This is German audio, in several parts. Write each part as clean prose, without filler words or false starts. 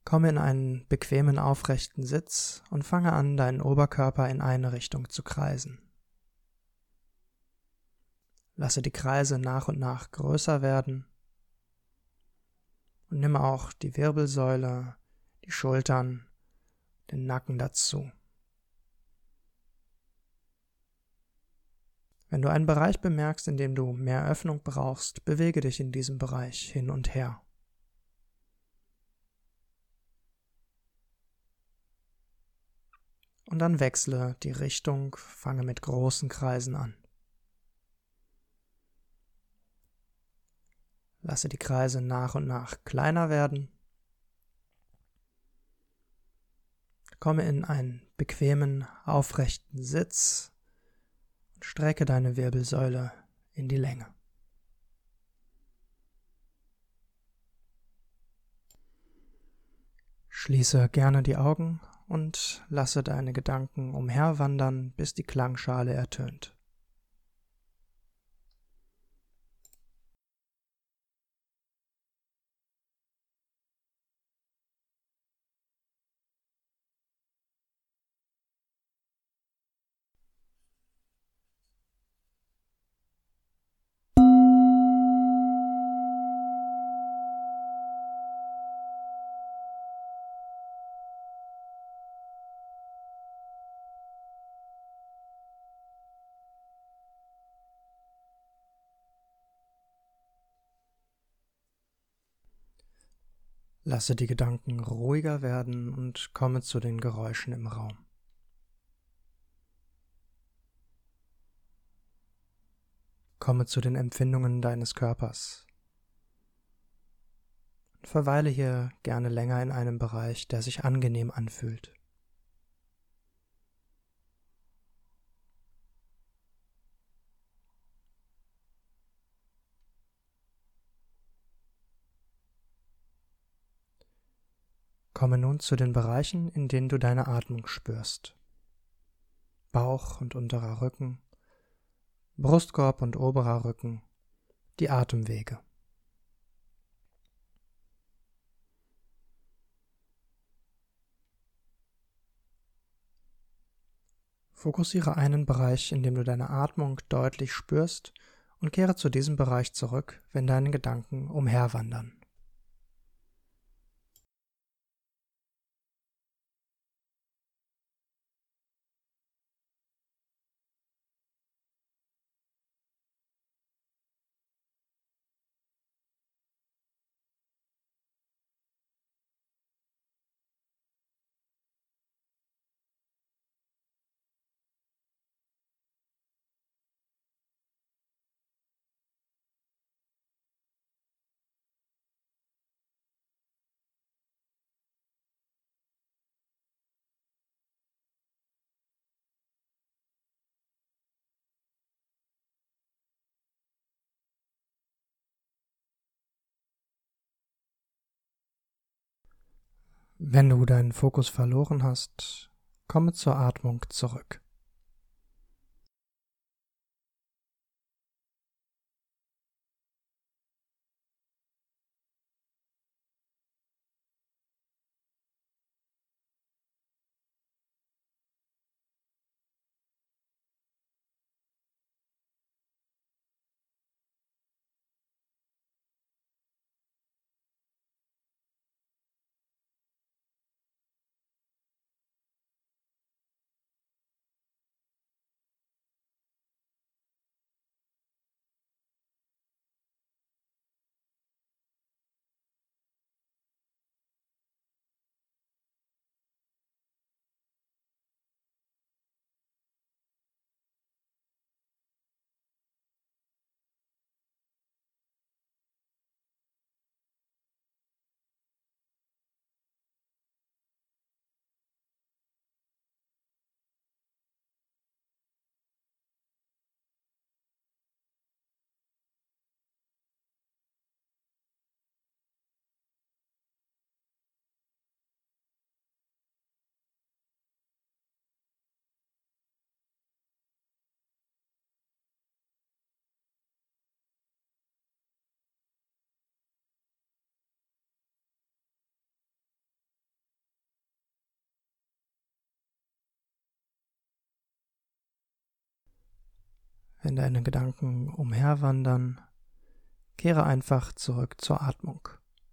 Komme in einen bequemen, aufrechten Sitz und fange an, deinen Oberkörper in eine Richtung zu kreisen. Lasse die Kreise nach und nach größer werden und nimm auch die Wirbelsäule, die Schultern, den Nacken dazu. Wenn du einen Bereich bemerkst, in dem du mehr Öffnung brauchst, bewege dich in diesem Bereich hin und her. Und dann wechsle die Richtung, fange mit großen Kreisen an. Lasse die Kreise nach und nach kleiner werden. Komme in einen bequemen, aufrechten Sitz und strecke deine Wirbelsäule in die Länge. Schließe gerne die Augen und lasse deine Gedanken umherwandern, bis die Klangschale ertönt. Lasse die Gedanken ruhiger werden und komme zu den Geräuschen im Raum. Komme zu den Empfindungen deines Körpers. Verweile hier gerne länger in einem Bereich, der sich angenehm anfühlt. Komme nun zu den Bereichen, in denen du deine Atmung spürst. Bauch und unterer Rücken, Brustkorb und oberer Rücken, die Atemwege. Fokussiere einen Bereich, in dem du deine Atmung deutlich spürst, und kehre zu diesem Bereich zurück, wenn deine Gedanken umherwandern. Wenn du deinen Fokus verloren hast, komme zur Atmung zurück. Wenn deine Gedanken umherwandern, kehre einfach zurück zur Atmung.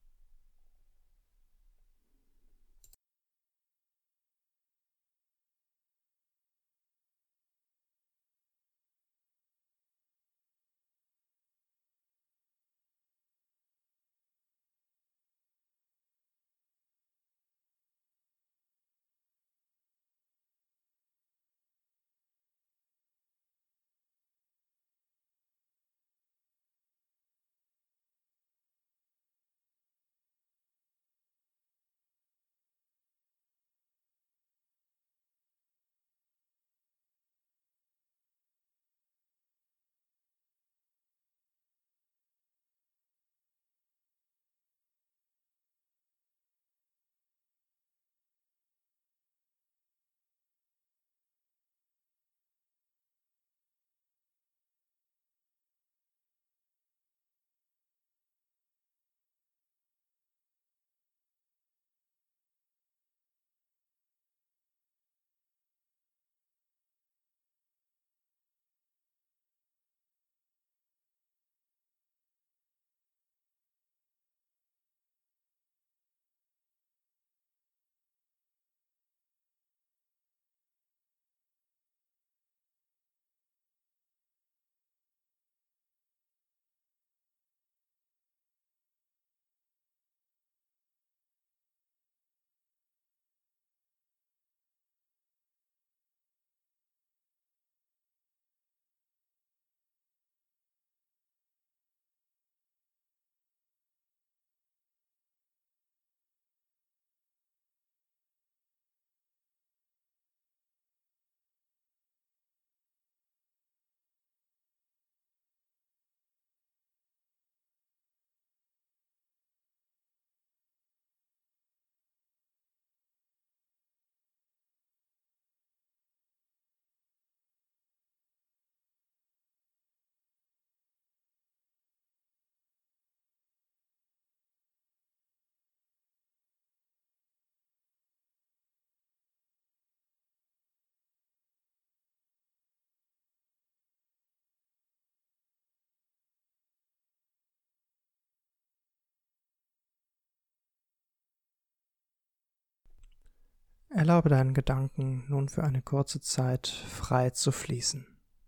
Erlaube deinen Gedanken nun für eine kurze Zeit frei zu fließen.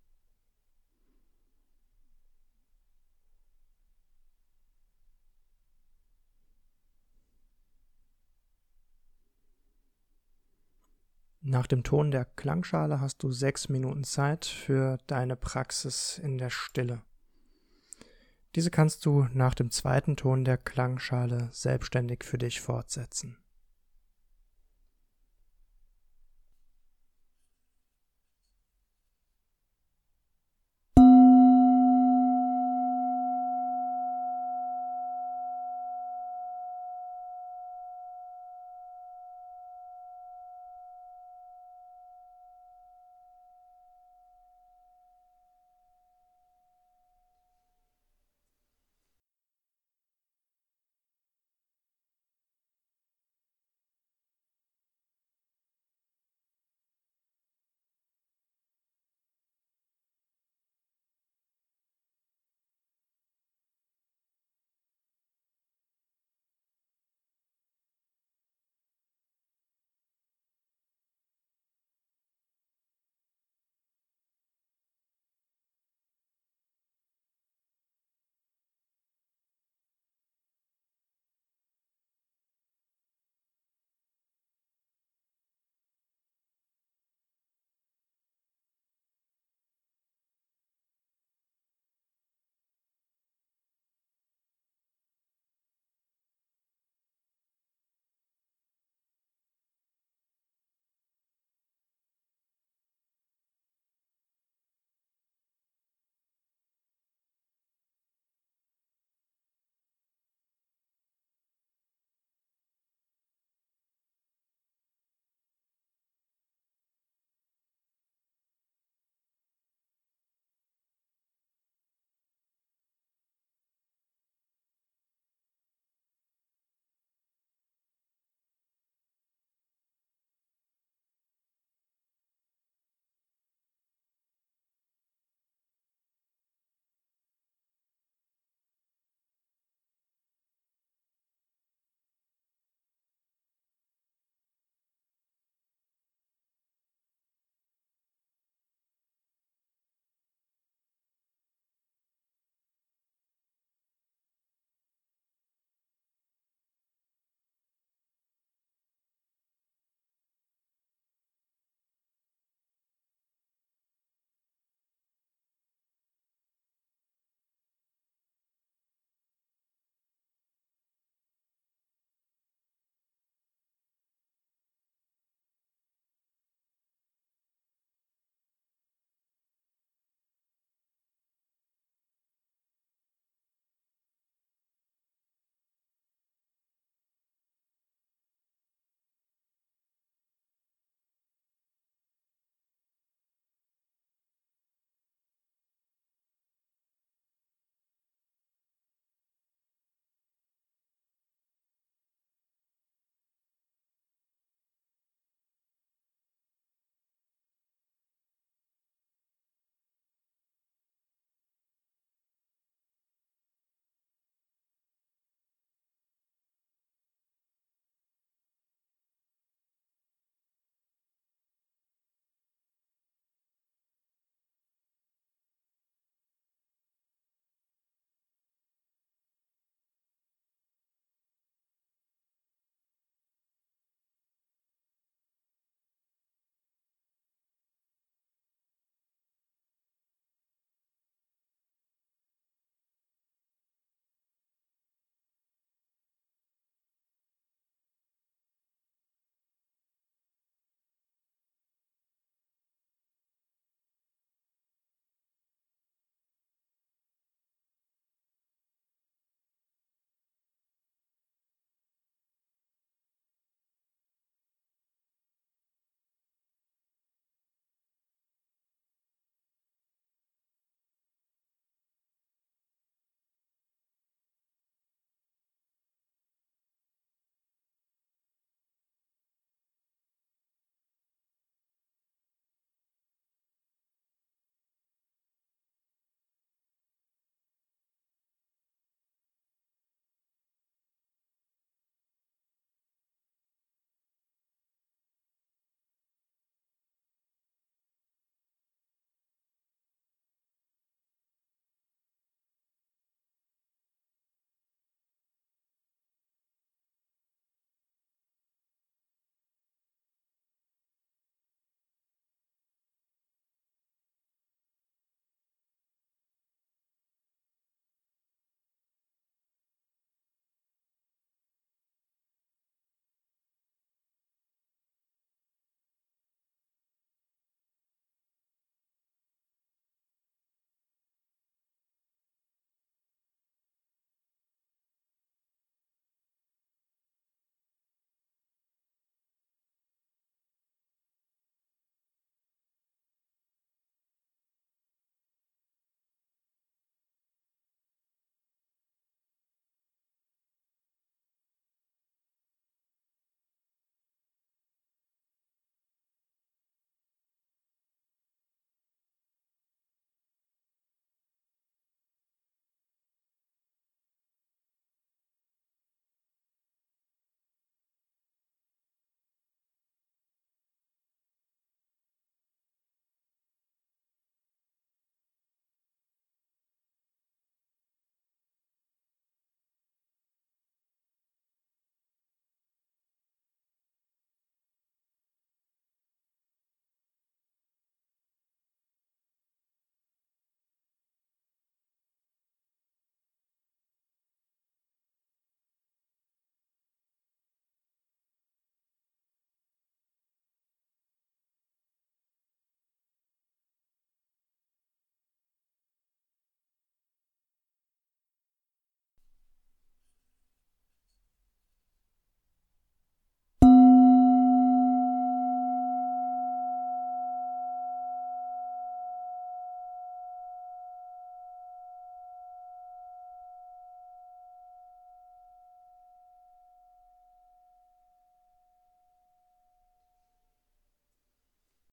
Nach dem Ton der Klangschale hast du 6 Minuten Zeit für deine Praxis in der Stille. Diese kannst du nach dem zweiten Ton der Klangschale selbstständig für dich fortsetzen.